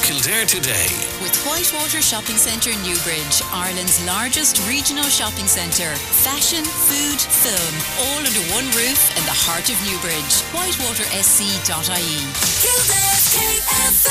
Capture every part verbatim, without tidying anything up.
Kildare Today. With Whitewater Shopping Centre Newbridge, Ireland's largest regional shopping centre. Fashion, food, film, all under one roof in the heart of Newbridge. whitewater s c dot i e. Kildare K F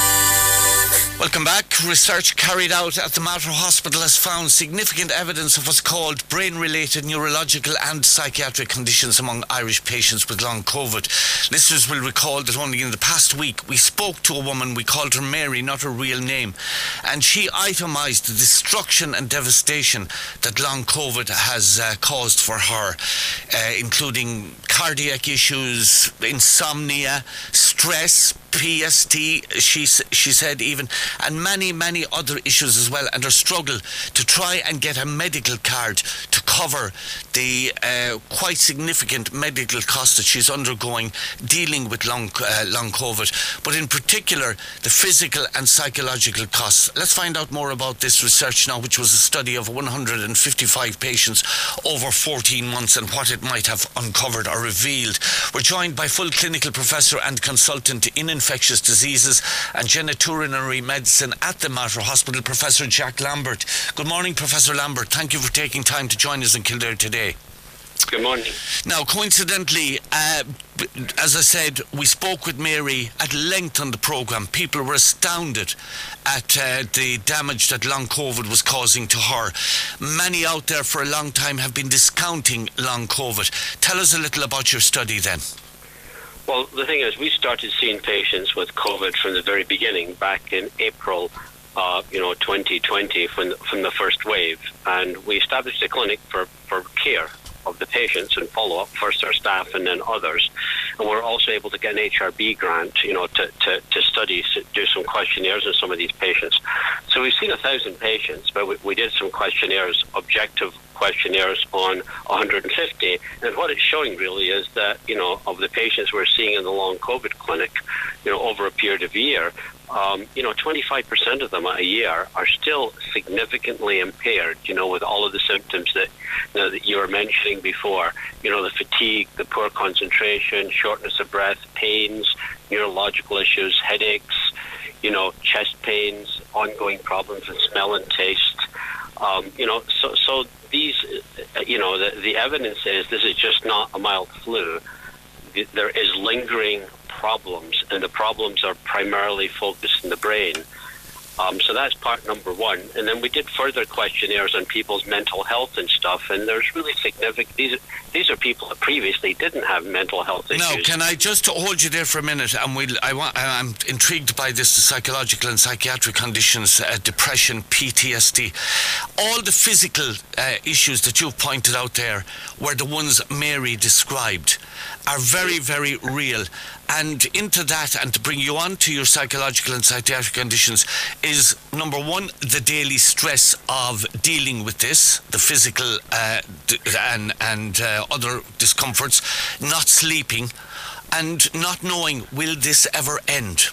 M. Welcome back. Research carried out at the Mater Hospital has found significant evidence of what's called brain-related neurological and psychiatric conditions among Irish patients with long COVID. Listeners will recall that only in the past week we spoke to a woman, we called her Mary, not her real name, and she itemised the destruction and devastation that long COVID has uh, caused for her, uh, including cardiac issues, insomnia, stress, P S T, she, she said even, and many, many other issues as well, and her struggle to try and get a medical card to cover the uh, quite significant medical costs that she's undergoing dealing with long, uh, long COVID, but in particular the physical and psychological costs. Let's find out more about this research now, which was a study of one hundred fifty-five patients over fourteen months and what it might have uncovered or revealed. We're joined by full clinical professor and consultant in infectious diseases and genitourinary medicine at the Mater Hospital, Professor Jack Lambert. Good morning, Professor Lambert. Thank you for taking time to join us in Kildare today. Good morning. Now, coincidentally, uh, as I said, we spoke with Mary at length on the programme. People were astounded at uh, the damage that long COVID was causing to her. Many out there for a long time have been discounting long COVID. Tell us a little about your study then. Well, the thing is, we started seeing patients with COVID from the very beginning, back in April, uh, you know, twenty twenty, from the, from the first wave, and we established a clinic for, for care of the patients and follow-up, first our staff and then others. And we're also able to get an H R B grant, you know, to, to, to study, do some questionnaires on some of these patients. So we've seen a thousand patients, but we, we did some questionnaires, objective questionnaires on one hundred fifty. And what it's showing really is that, you know, of the patients we're seeing in the long COVID clinic, you know, over a period of a year, Um, you know, twenty-five percent of them a year are still significantly impaired, you know, with all of the symptoms that, you know, that you were mentioning before, you know, the fatigue, the poor concentration, shortness of breath, pains, neurological issues, headaches, you know, chest pains, ongoing problems with smell and taste. Um, you know, so, so these, you know, the, the evidence is this is just not a mild flu. There is lingering problems, and the problems are primarily focused in the brain. Um, so that's part number one. And then we did further questionnaires on people's mental health and stuff, and there's really significant... These, these are people that previously didn't have mental health issues. Now, can I just hold you there for a minute? And we'll, I want, I'm intrigued by this, the psychological and psychiatric conditions, uh, depression, P T S D. All the physical uh, issues that you've pointed out there were the ones Mary described, are very, very real. And into that, and to bring you on to your psychological and psychiatric conditions, is number one, the daily stress of dealing with this, the physical uh, d- and, and uh, other discomforts, not sleeping, and not knowing, will this ever end?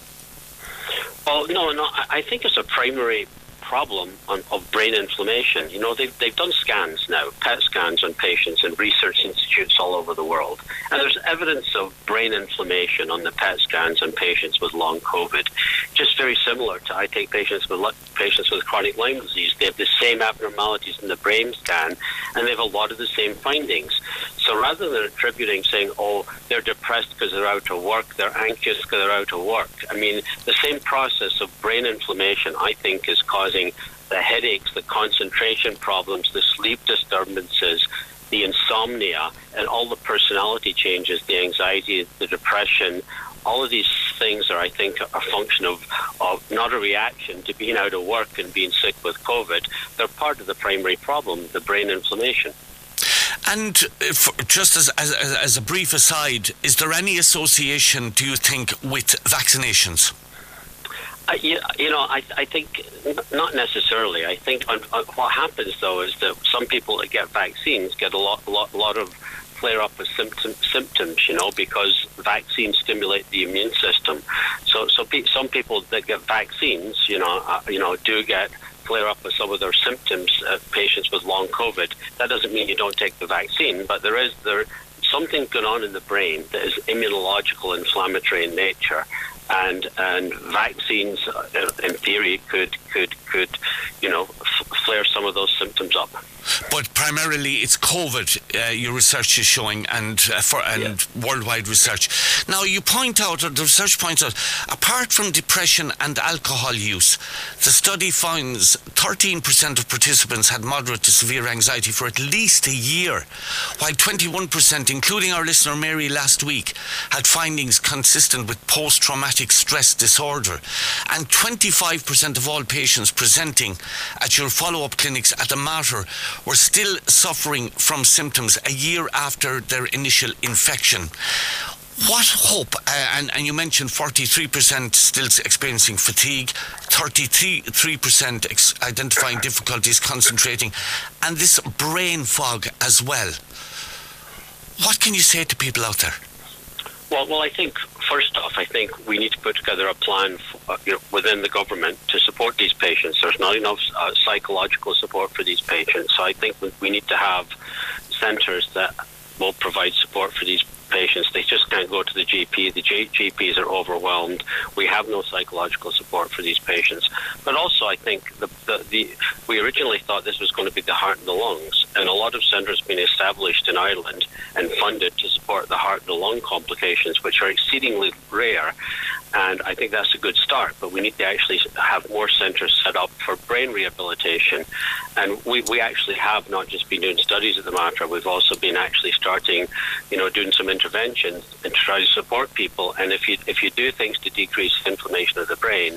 Well, no, no, I think it's a primary problem on, of brain inflammation. You know, they've, they've done scans now, P E T scans on patients in research institutes all over the world. And there's evidence of brain inflammation on the P E T scans on patients with long COVID. Just very similar to, I take patients with patients with chronic Lyme disease. They have the same abnormalities in the brain scan, and they have a lot of the same findings. So rather than attributing, saying, oh, they're depressed because they're out of work, they're anxious because they're out of work. I mean, the same process of brain inflammation, I think, is causing the headaches, the concentration problems, the sleep disturbances, the insomnia, and all the personality changes, the anxiety, the depression. All of these things are, I think, a function of, of not a reaction to being out of work and being sick with COVID. They're part of the primary problem, the brain inflammation. And if, just as, as, as a brief aside, is there any association, do you think, with vaccinations? Uh, you, you know, I, I think not necessarily. I think on, on what happens, though, is that some people that get vaccines get a lot, lot, lot of flare-up of symptom, symptoms, you know, because vaccines stimulate the immune system. So, so pe- some people that get vaccines, you know, uh, you know, do get flare-up of some of their symptoms. Uh, patients with long COVID. That doesn't mean you don't take the vaccine, but there is there something going on in the brain that is immunological, inflammatory in nature. and and vaccines, uh, in theory, could could could you know f- flare some of those symptoms up. But primarily it's COVID, uh, your research is showing, and uh, for and yeah. worldwide research. Now, you point out, or the research points out, apart from depression and alcohol use, the study finds thirteen percent of participants had moderate to severe anxiety for at least a year, while twenty-one percent, including our listener Mary last week, had findings consistent with post-traumatic stress disorder. And twenty-five percent of all patients presenting at your follow-up clinics at the Mater were still suffering from symptoms a year after their initial infection. What hope, uh, and, and you mentioned forty-three percent still experiencing fatigue, thirty-three percent ex- identifying difficulties concentrating, and this brain fog as well. What can you say to people out there? Well, well, I think, first off, I think we need to put together a plan for, uh, you know, within the government to support these patients. There's not enough uh, psychological support for these patients. So I think we, we need to have centres that will provide support for these patients. They just can't go to the G P. The G- GPs are overwhelmed. We have no psychological support for these patients. But also, I think the, the, the we originally thought this was going to be the heart and the lungs, and a lot of centres have been established in Ireland and funded to support the heart and the lung complications, which are exceedingly rare. And I think that's a good start, but we need to actually have more centres set up for brain rehabilitation. And we, we actually have not just been doing studies at the Mater, we've also been actually starting, you know, doing some interventions and try to support people. And if you if you do things to decrease inflammation of the brain,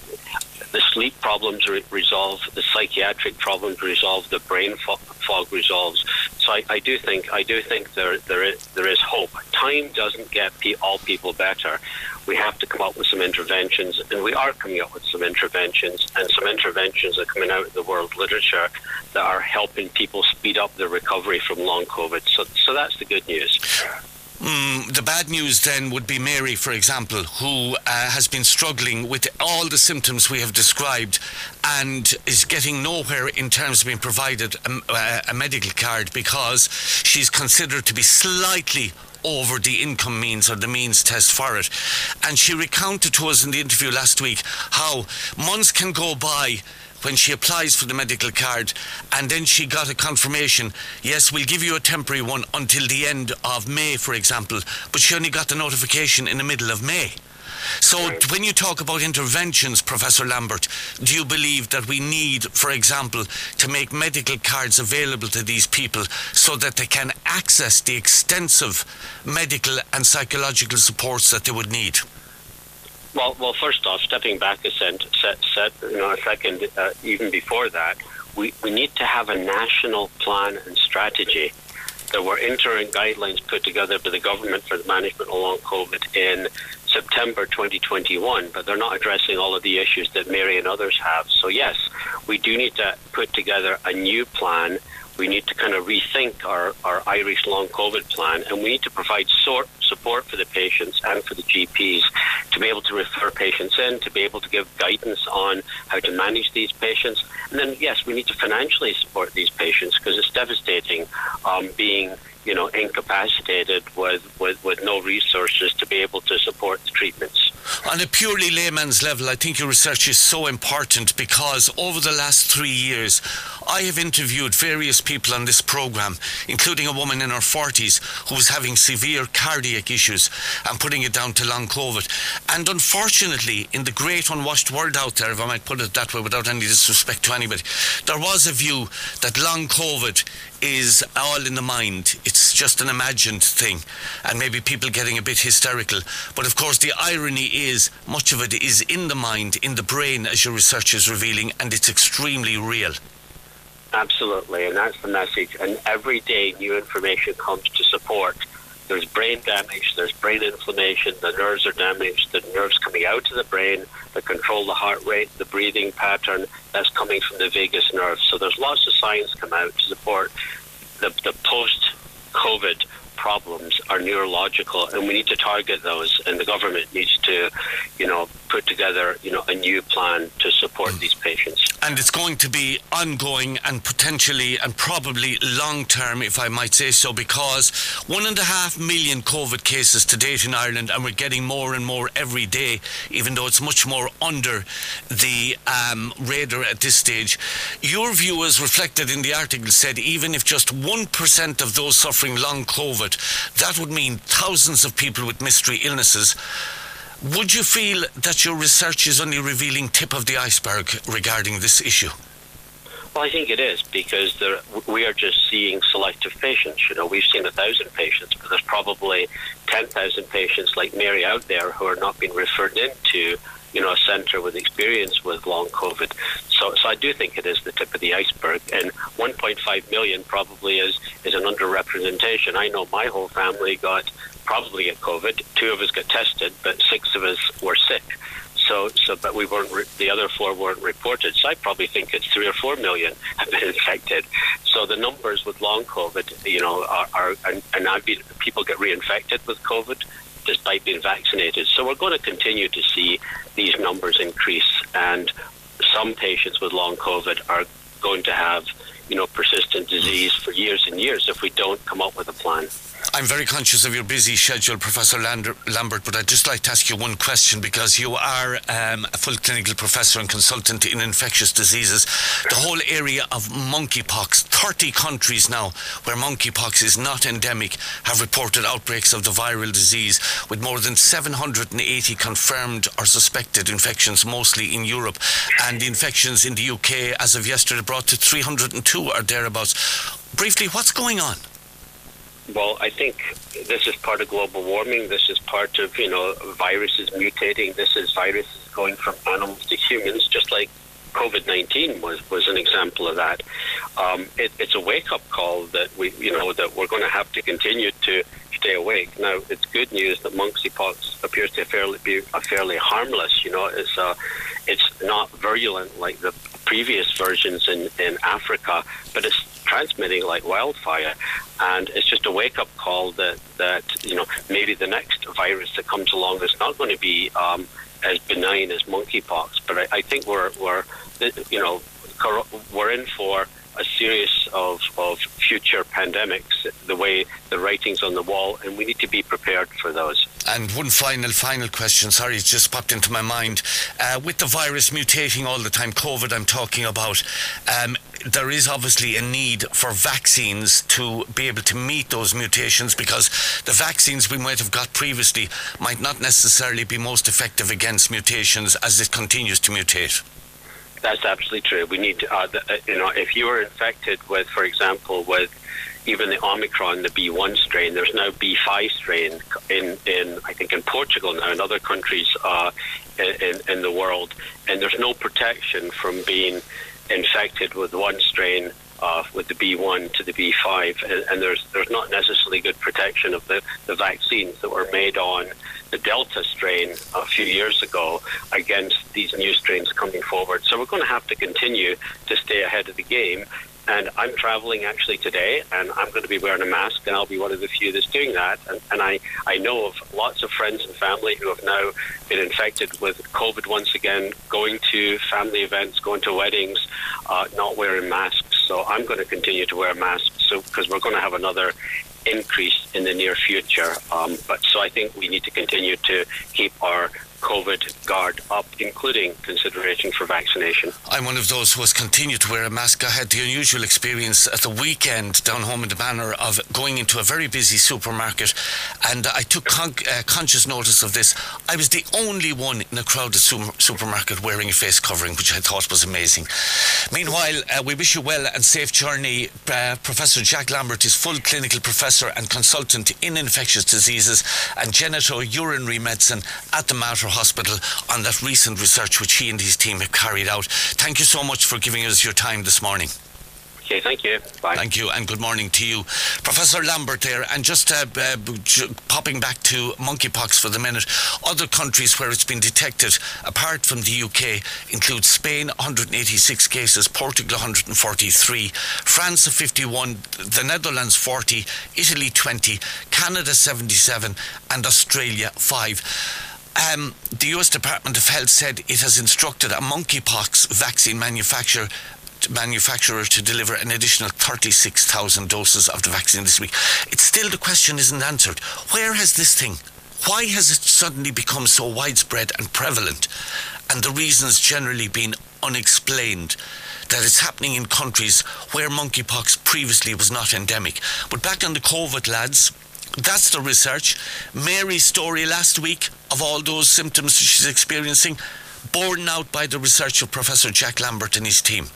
the sleep problems re- resolve, the psychiatric problems resolve, the brain fo- fog resolves. So I, I do think I do think there there is, there is hope. Time doesn't get pe- all people better. We have to come up with some interventions, and we are coming up with some interventions, and some interventions are coming out in the world literature that are helping people speed up their recovery from long COVID. So, so that's the good news. Mm, the bad news then would be Mary, for example, who uh, has been struggling with all the symptoms we have described and is getting nowhere in terms of being provided a, a medical card because she's considered to be slightly over the income means or the means test for it. And she recounted to us in the interview last week how months can go by when she applies for the medical card, and then she got a confirmation, yes, we'll give you a temporary one until the end of May, for example, but she only got the notification in the middle of May. So when you talk about interventions, Professor Lambert, do you believe that we need, for example, to make medical cards available to these people so that they can access the extensive medical and psychological supports that they would need? Well, well, first off, stepping back a set, set, set you know, a second, uh, even before that, we, we need to have a national plan and strategy. There were interim guidelines put together by the government for the management of long COVID in September twenty twenty-one, but they're not addressing all of the issues that Mary and others have. So yes, we do need to put together a new plan. We need to kind of rethink our, our Irish long COVID plan, and we need to provide sort, support for the patients and for the G Ps to be able to refer patients in, to be able to give guidance on how to manage these patients. And then, yes, we need to financially support these patients because it's devastating um, being, you know, incapacitated with, with, with no resources to be able to support the treatments. On a purely layman's level, I think your research is so important because over the last three years, I have interviewed various people on this programme, including a woman in her forties who was having severe cardiac issues and putting it down to long COVID. And unfortunately, in the great unwashed world out there, if I might put it that way without any disrespect to anybody, there was a view that long COVID is all in the mind. It's just an imagined thing, and maybe people getting a bit hysterical. But of course, the irony is much of it is in the mind, in the brain, as your research is revealing, and it's extremely real. Absolutely, and that's the message. And every day new information comes to support. There's brain damage, there's brain inflammation, the nerves are damaged, the nerves coming out of the brain that control the heart rate, the breathing pattern, that's coming from the vagus nerve. So there's lots of science come out to support the, the post-COVID problems are neurological, and we need to target those, and the government needs to, you know, put together, you know, a new plan to support mm. these patients. And it's going to be ongoing and potentially and probably long-term, if I might say so, because one and a half million COVID cases to date in Ireland, and we're getting more and more every day, even though it's much more under the um, radar at this stage. Your view, as reflected in the article, said even if just one percent of those suffering long COVID, that would mean thousands of people with mystery illnesses. Would you feel that your research is only revealing tip of the iceberg regarding this issue? Well, I think it is, because there, we are just seeing selective patients. You know, we've seen a thousand patients, but there's probably ten thousand patients like Mary out there who are not being referred into, you know, a centre with experience with long COVID. So, so I do think it is the tip of the iceberg, and one point five million probably is, is an underrepresentation. I know my whole family got probably get COVID. Two of us got tested, but six of us were sick. So, so, but we weren't. Re- the other four weren't reported. So, I probably think it's three or four million have been infected. So, the numbers with long COVID, you know, are, are and, and now be, people get reinfected with COVID despite being vaccinated. So, we're going to continue to see these numbers increase, and some patients with long COVID are going to have, you know, persistent disease for years and years if we don't come up with a plan. I'm very conscious of your busy schedule, Professor Lander, Lambert, but I'd just like to ask you one question, because you are um, a full clinical professor and consultant in infectious diseases. The whole area of monkeypox, thirty countries now where monkeypox is not endemic have reported outbreaks of the viral disease, with more than seven hundred eighty confirmed or suspected infections, mostly in Europe. And the infections in the U K, as of yesterday, brought to three hundred two or thereabouts. Briefly, what's going on? Well, I think this is part of global warming. This is part of, you know, viruses mutating. This is viruses going from animals to humans, just like COVID nineteen was, was an example of that. Um, it, it's a wake-up call that we, you know, that we're going to have to continue to stay awake. Now, it's good news that monkeypox appears to fairly be a fairly harmless. You know, it's uh, it's not virulent like the previous versions in, in Africa, but it's transmitting like wildfire, and it's just a wake-up call that, that you know, maybe the next virus that comes along is not going to be um, as benign as monkeypox. But I, I think we're we're you know we're in for a series of, of future pandemics, the way the writing's on the wall, and we need to be prepared for those. And one final, final question, sorry, it just popped into my mind. Uh, with the virus mutating all the time, COVID I'm talking about, um, there is obviously a need for vaccines to be able to meet those mutations, because the vaccines we might have got previously might not necessarily be most effective against mutations as it continues to mutate. That's absolutely true. We need, uh, the, you know, if you were infected with, for example, with even the Omicron, the B one strain, there's now B five strain in, in I think in Portugal now, and other countries uh, in, in the world, and there's no protection from being infected with one strain, uh, with the B one to the B five, and, and there's there's not necessarily good protection of the, the vaccines that were made on the Delta strain a few years ago against these new strains coming forward. So we're going to have to continue to stay ahead of the game. And I'm traveling actually today, and I'm going to be wearing a mask, and I'll be one of the few that's doing that. And, and I, I know of lots of friends and family who have now been infected with COVID once again, going to family events, going to weddings, uh, not wearing masks. So I'm going to continue to wear masks, so because we're going to have another increase in the near future. Um, but so I think we need to continue to keep our COVID guard up, including consideration for vaccination. I'm one of those who has continued to wear a mask. I had the unusual experience at the weekend down home in the Banner of going into a very busy supermarket, and I took con- uh, conscious notice of this. I was the only one in a crowded su- supermarket wearing a face covering, which I thought was amazing. Meanwhile, uh, we wish you well and safe journey. Uh, Professor Jack Lambert is full clinical professor and consultant in infectious diseases and genitourinary medicine at the Mater Hospital on that recent research which he and his team have carried out. Thank you so much for giving us your time this morning. Okay, thank you. Bye. Thank you, and good morning to you. Professor Lambert there, and just uh, uh, j- popping back to monkeypox for the minute, other countries where it's been detected, apart from the U K, include Spain, one hundred eighty-six cases, Portugal, one hundred forty-three, France, fifty-one, the Netherlands, forty, Italy, twenty, Canada, seventy-seven, and Australia, five. Um, the U S Department of Health said it has instructed a monkeypox vaccine manufacturer manufacturer to deliver an additional thirty-six thousand doses of the vaccine this week. It's still, the question isn't answered. Where has this thing, why has it suddenly become so widespread and prevalent, and the reasons generally been unexplained, that it's happening in countries where monkeypox previously was not endemic? But back on the COVID, lads, that's the research. Mary's story last week of all those symptoms she's experiencing, borne out by the research of Professor Jack Lambert and his team.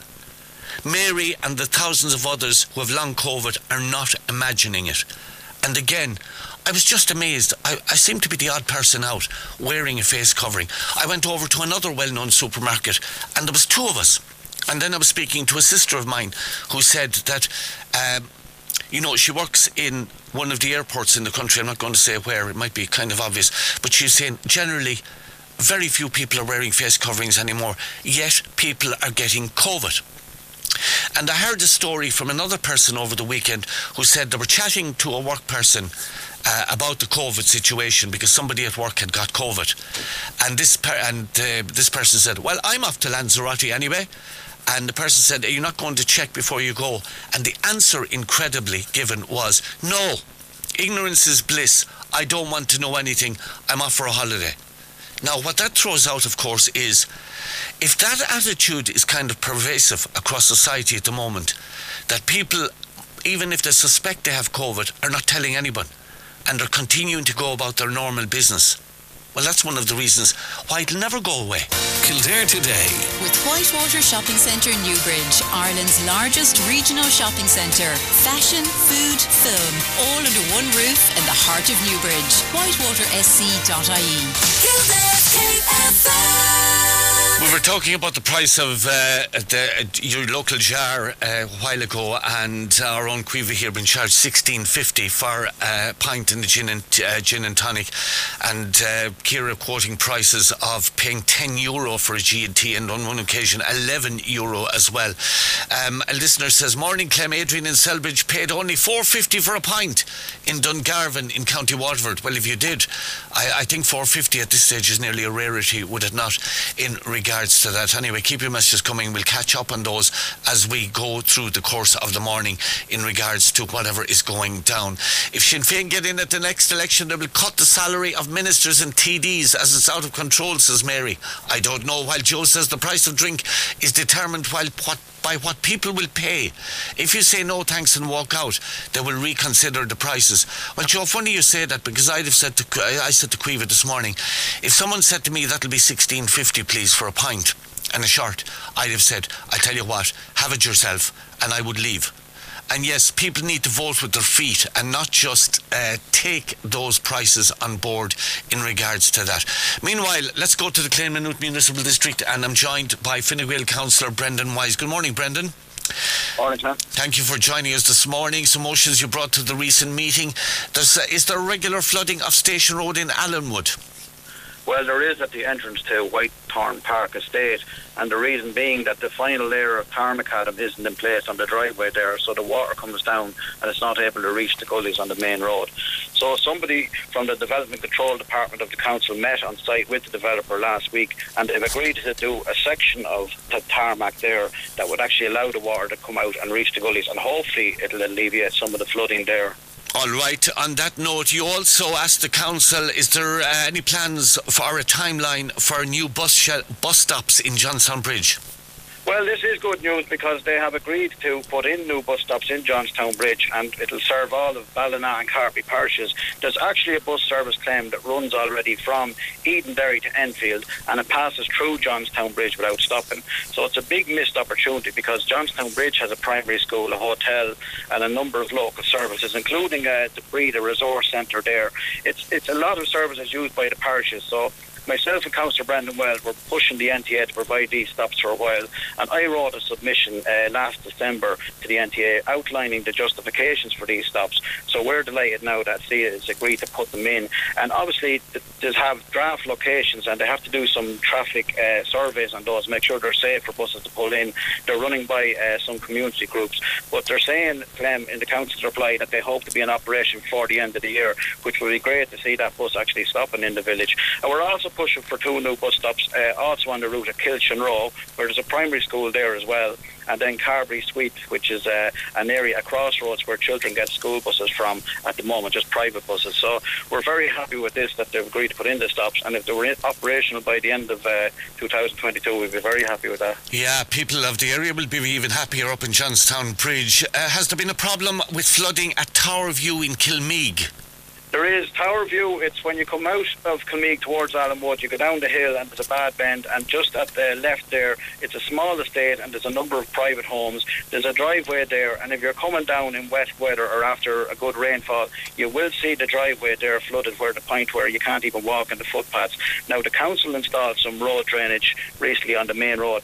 Mary and the thousands of others who have long COVID are not imagining it. And again, I was just amazed. I, I seem to be the odd person out wearing a face covering. I went over to another well-known supermarket and there was two of us. And then I was speaking to a sister of mine who said that, um, you know, she works in one of the airports in the country. I'm not going to say where, it might be kind of obvious. But she's saying generally very few people are wearing face coverings anymore, yet people are getting COVID. And I heard a story from another person over the weekend who said they were chatting to a work person uh, about the COVID situation because somebody at work had got COVID. And this per- and uh, this person said, well, I'm off to Lanzarote anyway. And the person said, are you not going to check before you go? And the answer, incredibly given, was, no, ignorance is bliss. I don't want to know anything. I'm off for a holiday. Now, what that throws out, of course, is if that attitude is kind of pervasive across society at the moment, that people, even if they suspect they have COVID, are not telling anyone and are continuing to go about their normal business, well, that's one of the reasons why it'll never go away. Kildare Today. With Whitewater Shopping Centre Newbridge, Ireland's largest regional shopping centre. Fashion, food, film, all under one roof in the heart of Newbridge. whitewater s c dot i e. Kildare K F M. We were talking about the price of uh, the, uh, your local jar uh, a while ago, and our own Quiva here been charged sixteen fifty for a pint in the gin and, uh, gin and tonic, and uh, Ciara quoting prices of paying ten euro for a G and T, and on one occasion eleven euro as well. Um, a listener says, morning Clem, Adrian in Selbridge paid only four fifty for a pint in Dungarvan in County Waterford. Well, if you did, I, I think four fifty at this stage is nearly a rarity, would it not, in regards to that. Anyway, keep your messages coming. We'll catch up on those as we go through the course of the morning in regards to whatever is going down. If Sinn Féin get in at the next election, they will cut the salary of ministers and T Ds as it's out of control, says Mary. I don't know. While Joe says the price of drink is determined while what by what people will pay. If you say no thanks and walk out, they will reconsider the prices. Well, Joe, funny you say that, because I'd have said to I said to Quiva this morning, if someone said to me that'll be sixteen fifty please for a pint and a short, I'd have said, I tell you what, have it yourself, and I would leave. And yes, people need to vote with their feet and not just uh, take those prices on board in regards to that. Meanwhile, let's go to the Clare-Maynooth Municipal District, and I'm joined by Fine Gael Councillor Brendan Wise. Good morning, Brendan. Morning, Tom. Thank you for joining us this morning. Some motions you brought to the recent meeting. There's, uh, is there regular flooding of Station Road in Allenwood? Well, there is at the entrance to Whitethorn Park Estate, and the reason being that the final layer of tar macadam isn't in place on the driveway there, so the water comes down and it's not able to reach the gullies on the main road. So somebody from the Development Control Department of the Council met on site with the developer last week, and they've agreed to do a section of the tarmac there that would actually allow the water to come out and reach the gullies, and hopefully it'll alleviate some of the flooding there. All right. On that note, you also asked the council, is there uh, any plans for a timeline for new bus sh- bus stops in Johnstown Bridge? Well, this is good news because they have agreed to put in new bus stops in Johnstown Bridge, and it'll serve all of Ballina and Carby parishes. There's actually a bus service claim that runs already from Edenderry to Enfield, and it passes through Johnstown Bridge without stopping. So it's a big missed opportunity because Johnstown Bridge has a primary school, a hotel, and a number of local services, including uh, the Breed, a resource centre there. It's, it's a lot of services used by the parishes, so myself and Councillor Brendan Wells were pushing the N T A to provide these stops for a while, and I wrote a submission uh, last December to the N T A outlining the justifications for these stops. So we're delighted now that C I A has agreed to put them in, and obviously they have draft locations and they have to do some traffic uh, surveys on those, make sure they're safe for buses to pull in. They're running by uh, some community groups, but they're saying, Clem, in the council's reply, that they hope to be in operation before the end of the year, which would be great to see that bus actually stopping in the village. And we're also pushing for two new bus stops, uh, also on the route at Kilshan Row, where there's a primary school there as well, and then Carberry Sweet, which is uh, an area, a crossroads where children get school buses from at the moment, just private buses. So we're very happy with this, that they've agreed to put in the stops, and if they were in operational by the end of uh, two thousand twenty-two, we'd be very happy with that. Yeah, people of the area will be even happier up in Johnstown Bridge. Uh, has there been a problem with flooding at Tower View in Kilmeague? There is Tower View. It's when you come out of Kilmeague towards Allenwood, you go down the hill and there's a bad bend, and just at the left there, it's a small estate and there's a number of private homes. There's a driveway there, and if you're coming down in wet weather or after a good rainfall, you will see the driveway there flooded where the point where you can't even walk on the footpaths. Now, the council installed some road drainage recently on the main road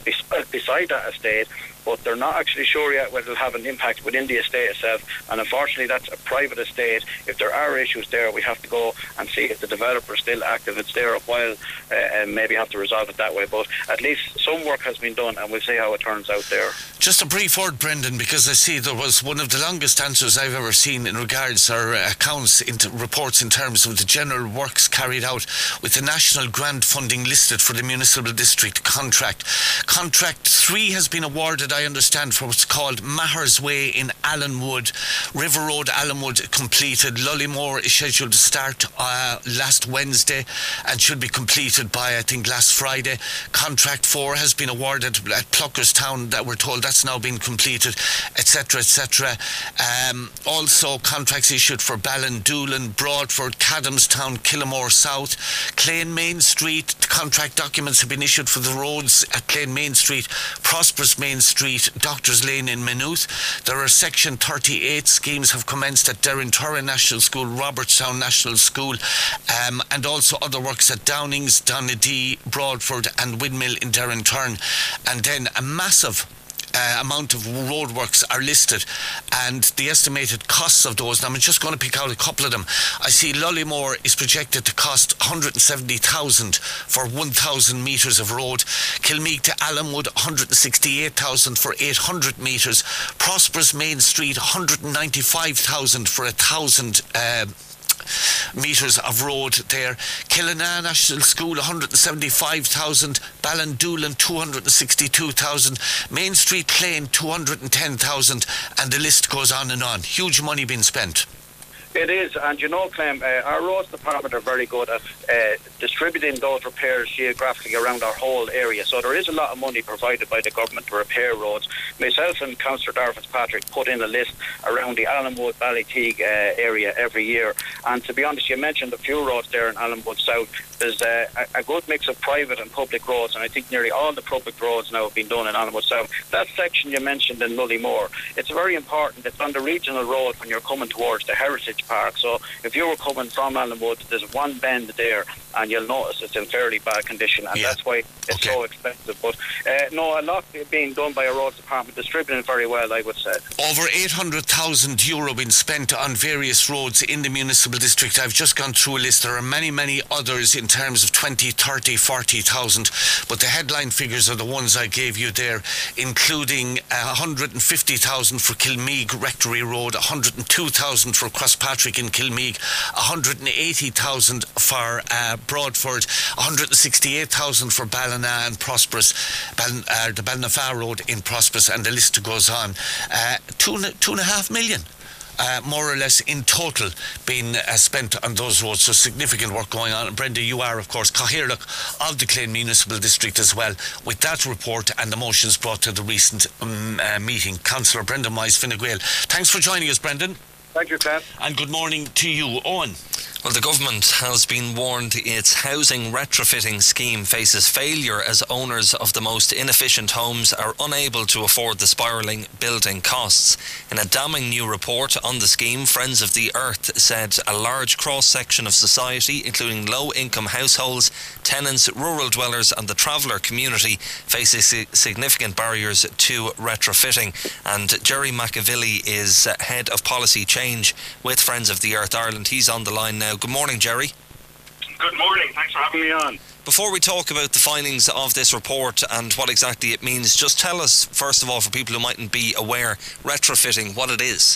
beside that estate, but they're not actually sure yet whether it'll have an impact within the estate itself, and unfortunately that's a private estate. If there are issues there, we have to go and see if the developer is still active. It's there a while, uh, and maybe have to resolve it that way, but at least some work has been done, and we'll see how it turns out there. Just a brief word, Brendan, because I see there was one of the longest answers I've ever seen in regards or uh, accounts into reports in terms of the general works carried out with the national grant funding listed for the municipal district contract. Contract three has been awarded, I understand, for what's called Maher's Way in Allenwood. River Road, Allenwood, completed. Lullymore is scheduled to start uh, last Wednesday and should be completed by, I think, last Friday. Contract four has been awarded at Pluckerstown, that we're told that's now been completed, et cetera, et cetera. Um, also, contracts issued for Ballindoolin, Broadford, Cadamstown, Killamore South, Clane Main Street. Contract documents have been issued for the roads at Clane Main Street, Prosperous Main Street, Doctors Lane in Maynooth. There are Section thirty-eight schemes have commenced at Derrinturra National School, Robertstown National School, um, and also other works at Downings, Donadee, Broadford and Windmill in Derrinturn. And then a massive Uh, amount of roadworks are listed, and the estimated costs of those, and I'm just going to pick out a couple of them. I see Lullymore is projected to cost one hundred seventy thousand for one thousand metres of road. Kilmeague to Allenwood, one hundred sixty-eight thousand for eight hundred metres. Prosperous Main Street, one hundred ninety-five thousand for a thousand uh, metres of road there. Killana National School, one hundred seventy-five thousand. Ballindoolin, two hundred sixty-two thousand. Main Street Clane, two hundred ten thousand, and the list goes on and on. Huge money being spent. It is, and you know, Clem, uh, our roads department are very good at uh, distributing those repairs geographically around our whole area. So there is a lot of money provided by the government to repair roads. Myself and Councillor Darragh Fitzpatrick put in a list around the Allenwood, Ballyteague uh, area every year. And to be honest, you mentioned a few roads there in Allenwood South. There's uh, a, a good mix of private and public roads, and I think nearly all the public roads now have been done in Allenwood South. That section you mentioned in Lullymore, it's very important. It's on the regional road when you're coming towards the Heritage Park. So if you were coming from Allenwood, there's one bend there, and you'll notice it's in fairly bad condition, and yeah. that's why it's okay. so expensive. But uh, no, a lot being done by a roads department, distributing very well, I would say. Over eight hundred thousand euro been spent on various roads in the municipal district. I've just gone through a list. There are many, many others in terms of twenty, thirty, forty thousand, but the headline figures are the ones I gave you there, including uh, one hundred fifty thousand for Kilmeague Rectory Road, one hundred two thousand for Crosspatrick in Kilmeague, one hundred eighty thousand for uh, Broadford, one hundred sixty-eight thousand for Ballina and Prosperous, Bal- uh, the Balnafa Road in Prosperous, and the list goes on. Uh, two, two and a half million. Uh, more or less in total being uh, spent on those roads, so significant work going on. And Brenda, you are of course Cathaoirleach of the Clane Municipal District as well, with that report and the motions brought to the recent um, uh, meeting. Councillor Brendan Mize Fine Gael, thanks for joining us, Brendan. Thank you, Clem. And good morning to you, Owen. Well, the government has been warned its housing retrofitting scheme faces failure as owners of the most inefficient homes are unable to afford the spiralling building costs. In a damning new report on the scheme, Friends of the Earth said a large cross-section of society, including low-income households, tenants, rural dwellers and the traveller community, faces significant barriers to retrofitting. And Jerry McAvilly is Head of Policy Change with Friends of the Earth Ireland. He's on the line now. Good morning, Jerry. Good morning. Thanks for having me on. Before we talk about the findings of this report and what exactly it means, just tell us, first of all, for people who mightn't be aware, retrofitting, what it is.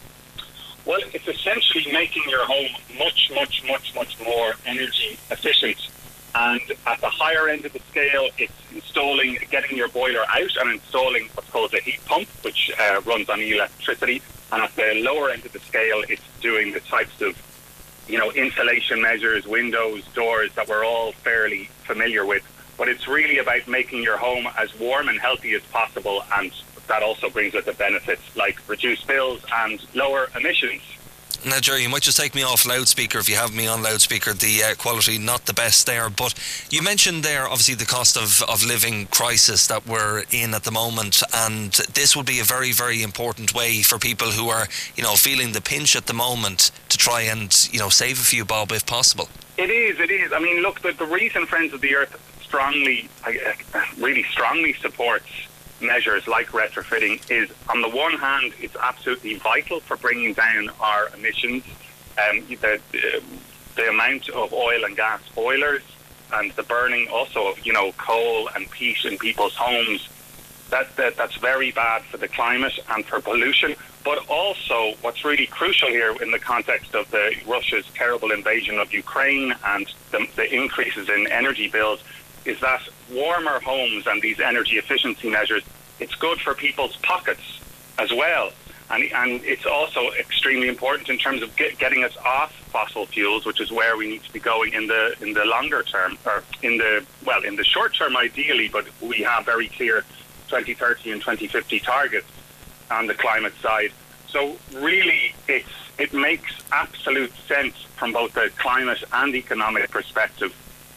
Well, it's essentially making your home much, much, much, much more energy efficient. And at the higher end of the scale, it's installing, getting your boiler out and installing what's called a heat pump, which uh, runs on electricity. And at the lower end of the scale, it's doing the types of, you know, insulation measures, windows, doors that we're all fairly familiar with. But it's really about making your home as warm and healthy as possible, and that also brings with it benefits like reduced bills and lower emissions. Now, Jerry, you might just take me off loudspeaker if you have me on loudspeaker. The uh, quality not the best there, but you mentioned there obviously the cost of, of living crisis that we're in at the moment, and this would be a very, very important way for people who are, you know, feeling the pinch at the moment to try and, you know, save a few bob if possible. It is, it is. I mean, look, the, the reason Friends of the Earth strongly, uh, really strongly supports measures like retrofitting is, on the one hand, it's absolutely vital for bringing down our emissions. Um, the, the, the amount of oil and gas boilers and the burning also of, you know, coal and peat in people's homes, that, that that's very bad for the climate and for pollution. But also, what's really crucial here in the context of the Russia's terrible invasion of Ukraine and the, the increases in energy bills is that warmer homes and these energy efficiency measures, it's good for people's pockets as well. And, and it's also extremely important in terms of get, getting us off fossil fuels, which is where we need to be going in the in the longer term, or in the, well, in the short term ideally, but we have very clear twenty thirty and twenty fifty targets on the climate side. So really, it's it makes absolute sense from both the climate and economic perspective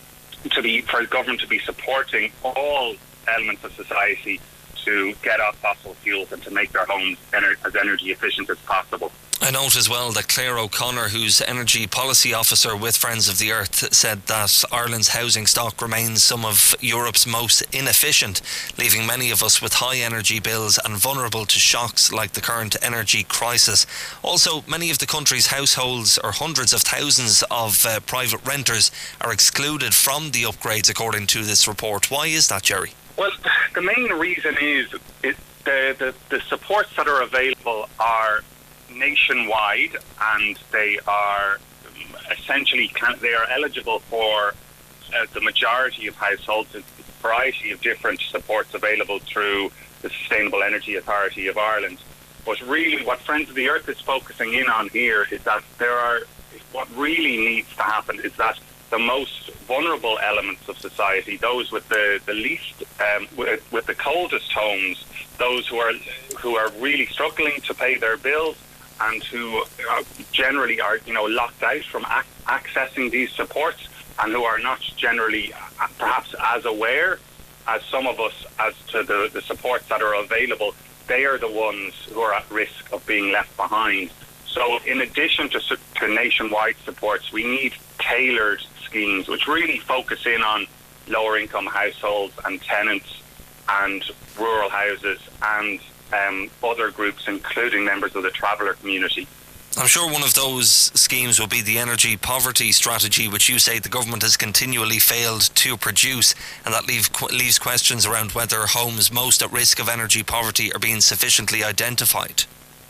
to be for the government to be supporting all elements of society to get off fossil fuels and to make their homes ener- as energy efficient as possible. I note as well that Claire O'Connor, who's Energy Policy Officer with Friends of the Earth, said that Ireland's housing stock remains some of Europe's most inefficient, leaving many of us with high energy bills and vulnerable to shocks like the current energy crisis. Also, many of the country's households, or hundreds of thousands of uh, private renters, are excluded from the upgrades according to this report. Why is that, Jerry? Well, the main reason is it, the, the, the supports that are available are nationwide, and they are essentially they are eligible for uh, the majority of households. There's a variety of different supports available through the Sustainable Energy Authority of Ireland. But really what Friends of the Earth is focusing in on here is that there are what really needs to happen is that the most vulnerable elements of society, those with the, the least, um, with, with the coldest homes, those who are who are really struggling to pay their bills and who are generally are, you know, locked out from ac- accessing these supports, and who are not generally uh, perhaps as aware as some of us as to the, the supports that are available, they are the ones who are at risk of being left behind. So in addition to, to nationwide supports, we need tailored schemes which really focus in on lower income households and tenants and rural houses and um, other groups, including members of the traveller community. I'm sure one of those schemes will be the energy poverty strategy, which you say the government has continually failed to produce, and that leave, leaves questions around whether homes most at risk of energy poverty are being sufficiently identified.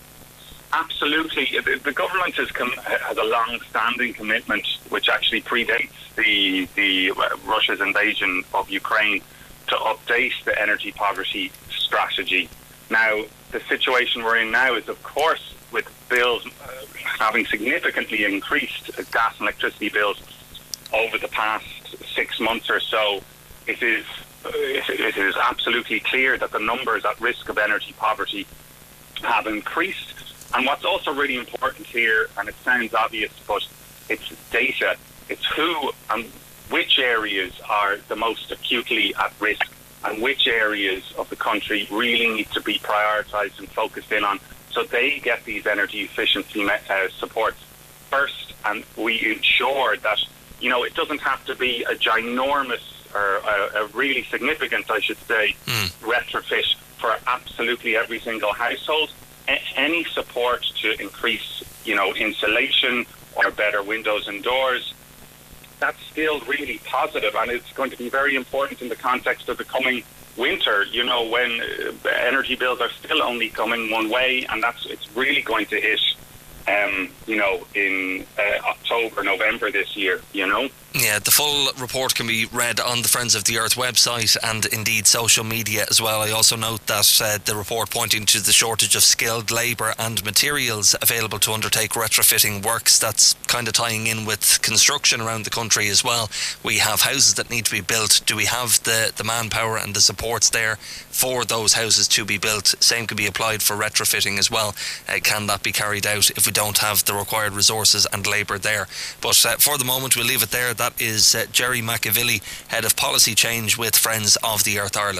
Absolutely. The government has, com- has a long-standing commitment, which actually predates the, the uh, Russia's invasion of Ukraine, to update the energy poverty strategy. Now, the situation we're in now is, of course, with bills uh, having significantly increased, uh, gas and electricity bills over the past six months or so, it is uh, it, it is absolutely clear that the numbers at risk of energy poverty have increased. And what's also really important here, and it sounds obvious, but it's data, it's who and which areas are the most acutely at risk and which areas of the country really need to be prioritised and focused in on, so they get these energy efficiency me- uh, supports first, and we ensure that, you know, it doesn't have to be a ginormous or a, a really significant, I should say, mm. retrofit for absolutely every single household. A- any support to increase, you know, insulation or better windows and doors, that's still really positive, and it's going to be very important in the context of the coming winter, you know, when uh, energy bills are still only coming one way, and that's it's really going to hit, um, you know, in uh, October, November this year, you know. Yeah, the full report can be read on the Friends of the Earth website and indeed social media as well. I also note that uh, the report pointing to the shortage of skilled labour and materials available to undertake retrofitting works. That's kind of tying in with construction around the country as well. We have houses that need to be built. Do we have the, the manpower and the supports there for those houses to be built? Same could be applied for retrofitting as well. Uh, can that be carried out if we don't have the required resources and labour there? But uh, for the moment, we'll leave it there. That is uh, Jerry McAvilly, Head of Policy Change with Friends of the Earth Ireland.